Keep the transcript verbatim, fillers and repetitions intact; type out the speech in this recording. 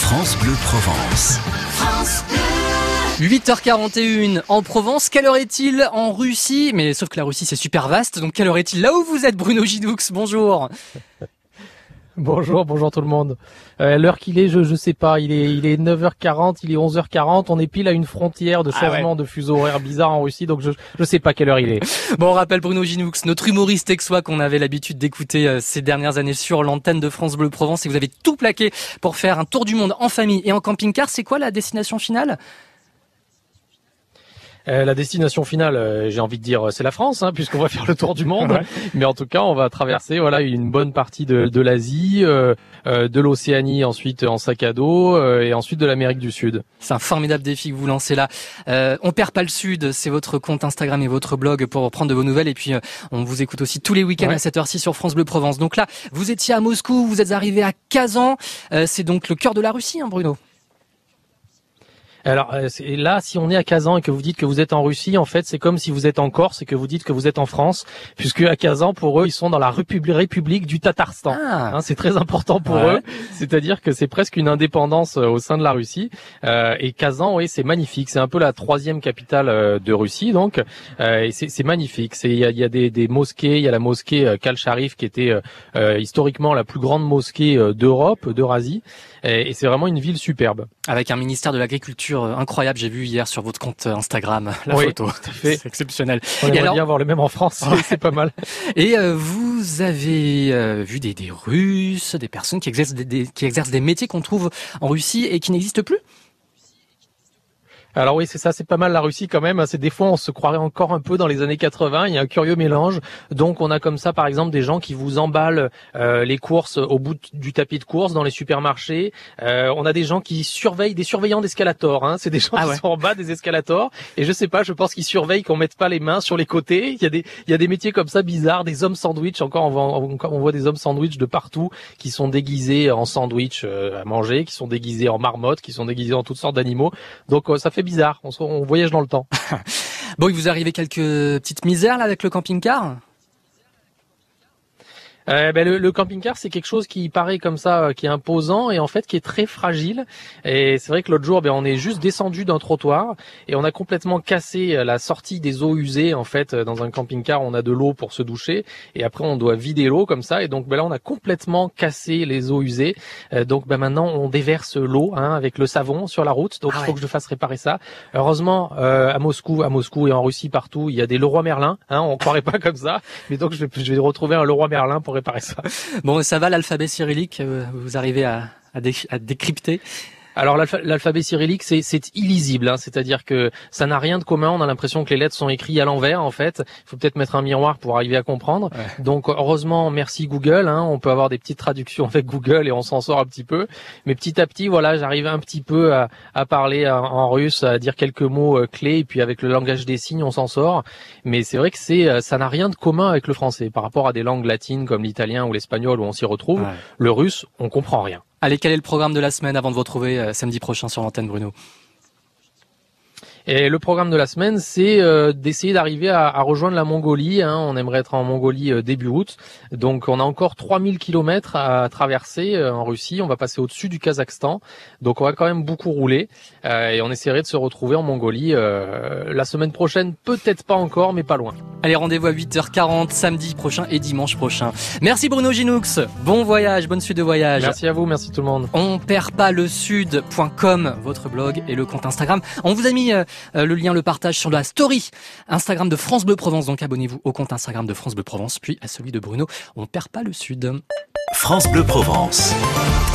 France Bleu Provence. France Bleu. huit heures quarante et une en Provence. Quelle heure est-il en Russie? Mais sauf que la Russie c'est super vaste, donc quelle heure est-il là où vous êtes, Bruno Ginoux? Bonjour. Bonjour, bonjour tout le monde. Euh, l'heure qu'il est, je je sais pas, il est il est neuf heures quarante, il est onze heures quarante, on est pile à une frontière de changement ah ouais. de fuseau horaire bizarre en Russie, donc je je sais pas quelle heure il est. Bon, on rappelle Bruno Ginoux, notre humoriste texois qu'on avait l'habitude d'écouter euh, ces dernières années sur l'antenne de France Bleu Provence, et vous avez tout plaqué pour faire un tour du monde en famille et en camping-car. C'est quoi la destination finale? Euh, la destination finale, euh, j'ai envie de dire, c'est la France, hein, puisqu'on va faire le tour du monde. Ouais. Mais en tout cas, on va traverser, voilà, une bonne partie de, de l'Asie, euh, euh, de l'Océanie, ensuite en sac à dos, euh, et ensuite de l'Amérique du Sud. C'est un formidable défi que vous lancez là. Euh, on perd pas le Sud, c'est votre compte Instagram et votre blog pour prendre de vos nouvelles. Et puis, euh, on vous écoute aussi tous les week-ends ouais. à cette heure-ci sur France Bleu Provence. Donc là, vous étiez à Moscou, vous êtes arrivé à Kazan. Euh, c'est donc le cœur de la Russie, hein, Bruno? Alors c'est là, si on est à Kazan et que vous dites que vous êtes en Russie, en fait, c'est comme si vous êtes en Corse et que vous dites que vous êtes en France, puisque à Kazan, pour eux, ils sont dans la République du Tatarstan. Ah. Hein, c'est très important pour ouais. eux, c'est-à-dire que c'est presque une indépendance au sein de la Russie. Euh, et Kazan, oui, c'est magnifique. C'est un peu la troisième capitale euh, de Russie, donc, euh, et c'est, c'est magnifique. C'est il y a, y a des, des mosquées. Il y a la mosquée euh, Kal Sharif qui était euh, historiquement la plus grande mosquée euh, d'Europe, d'Eurasie, et, et c'est vraiment une ville superbe. Avec un ministère de l'Agriculture incroyable, j'ai vu hier sur votre compte Instagram la oui, photo. Tout à fait. C'est exceptionnel. On aimerait alors... bien avoir le même en France, ouais. c'est pas mal. Et euh, vous avez euh, vu des, des Russes, des personnes qui exercent des, des, qui exercent des métiers qu'on trouve en Russie et qui n'existent plus? Alors oui, c'est ça, c'est pas mal la Russie quand même. C'est des fois on se croirait encore un peu dans les années quatre-vingts. Il y a un curieux mélange. Donc on a comme ça par exemple des gens qui vous emballent euh, les courses au bout du tapis de course dans les supermarchés. Euh, on a des gens qui surveillent, des surveillants d'escalators. Hein. C'est des gens ah qui ouais. sont en bas des escalators. Et je sais pas, je pense qu'ils surveillent qu'on mette pas les mains sur les côtés. Il y a des, il y a des métiers comme ça bizarres, des hommes sandwich. Encore on voit, on voit des hommes sandwich de partout qui sont déguisés en sandwich euh, à manger, qui sont déguisés en marmotte, qui sont déguisés en toutes sortes d'animaux. Donc euh, ça fait bizarre, on, on voyage dans le temps. Bon, il vous arrivait quelques petites misères là avec le camping-car? Euh, ben le, le camping-car, c'est quelque chose qui paraît comme ça, qui est imposant et en fait qui est très fragile. Et c'est vrai que l'autre jour, ben on est juste descendu d'un trottoir et on a complètement cassé la sortie des eaux usées. En fait, dans un camping-car, on a de l'eau pour se doucher et après on doit vider l'eau comme ça. Et donc ben là, on a complètement cassé les eaux usées. Euh, donc ben maintenant, on déverse l'eau hein, avec le savon sur la route. Donc il ah ouais. faut que je fasse réparer ça. Heureusement, euh, à Moscou, à Moscou et en Russie partout, il y a des Leroy Merlin. Hein, on croirait pas comme ça, mais donc je vais, je vais retrouver un Leroy Merlin pour réparer ça. Bon, ça va l'alphabet cyrillique, vous arrivez à, à, dé, à décrypter? Alors l'alphabet cyrillique, c'est, c'est illisible, hein, c'est-à-dire que ça n'a rien de commun. On a l'impression que les lettres sont écrites à l'envers, en fait. Il faut peut-être mettre un miroir pour arriver à comprendre. Ouais. Donc heureusement, merci Google. Hein, on peut avoir des petites traductions avec Google et on s'en sort un petit peu. Mais petit à petit, voilà, j'arrive un petit peu à, à parler en russe, à dire quelques mots clés. Et puis avec le langage des signes, on s'en sort. Mais c'est vrai que c'est, ça n'a rien de commun avec le français par rapport à des langues latines comme l'italien ou l'espagnol où on s'y retrouve. Ouais. Le russe, on comprend rien. Allez, quel est le programme de la semaine avant de vous retrouver euh, samedi prochain sur l'antenne, Bruno? Et le programme de la semaine, c'est euh, d'essayer d'arriver à, à rejoindre la Mongolie. Hein. On aimerait être en Mongolie euh, début août. Donc, on a encore trois mille kilomètres à traverser euh, en Russie. On va passer au-dessus du Kazakhstan. Donc, on va quand même beaucoup rouler. Euh, et on essaierait de se retrouver en Mongolie euh, la semaine prochaine. Peut-être pas encore, mais pas loin. Allez, rendez-vous à huit heures quarante, samedi prochain et dimanche prochain. Merci Bruno Ginoux. Bon voyage, bonne suite de voyage. Merci à vous, merci tout le monde. On perd pas le sud point com, votre blog et le compte Instagram. On vous a mis... Euh, Euh, le lien, le partage sur la story Instagram de France Bleu Provence. Donc abonnez-vous au compte Instagram de France Bleu Provence, puis à celui de Bruno. On perd pas le sud. France Bleu Provence.